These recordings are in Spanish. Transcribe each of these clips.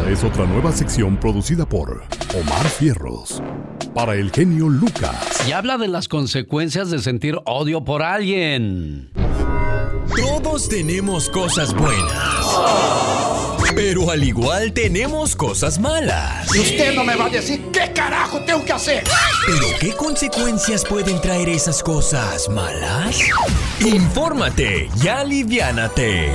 Esta es otra nueva sección producida por Omar Fierros para el genio Lucas. Y habla de las consecuencias de sentir odio por alguien. Todos tenemos cosas buenas, pero al igual tenemos cosas malas. Y usted no me va a decir qué carajo tengo que hacer. ¿Pero qué consecuencias pueden traer esas cosas malas? Infórmate y aliviánate.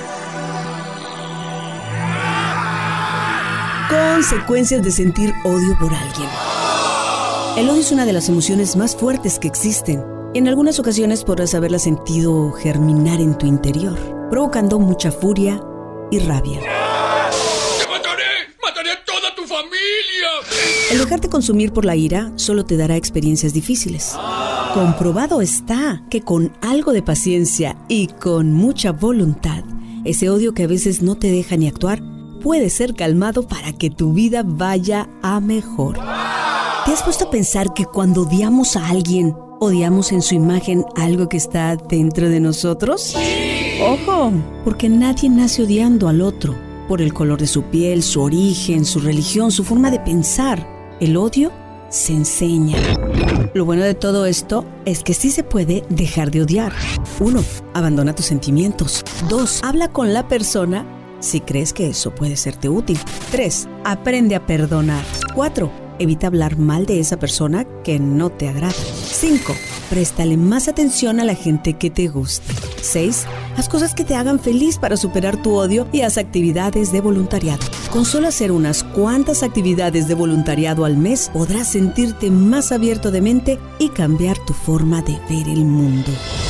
Consecuencias de sentir odio por alguien. El odio es una de las emociones más fuertes que existen. En algunas ocasiones podrás haberla sentido germinar en tu interior, provocando mucha furia y rabia. ¡Te mataré! ¡Mataré a toda tu familia! El dejarte consumir por la ira solo te dará experiencias difíciles. Comprobado está que con algo de paciencia y con mucha voluntad, ese odio que a veces no te deja ni actuar, puede ser calmado para que tu vida vaya a mejor. ¿Te has puesto a pensar que cuando odiamos a alguien, odiamos en su imagen algo que está dentro de nosotros? ¡Ojo! Porque nadie nace odiando al otro por el color de su piel, su origen, su religión, su forma de pensar. El odio se enseña. Lo bueno de todo esto es que sí se puede dejar de odiar. 1. Abandona tus sentimientos. 2. Habla con la persona si crees que eso puede serte útil. 3. Aprende a perdonar. 4. Evita hablar mal de esa persona que no te agrada. 5. Préstale más atención a la gente que te gusta. 6. Haz cosas que te hagan feliz para superar tu odio y haz actividades de voluntariado. Con solo hacer unas cuantas actividades de voluntariado al mes, podrás sentirte más abierto de mente y cambiar tu forma de ver el mundo.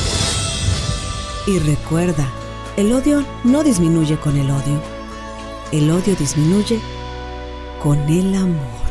Y recuerda, el odio no disminuye con el odio. El odio disminuye con el amor.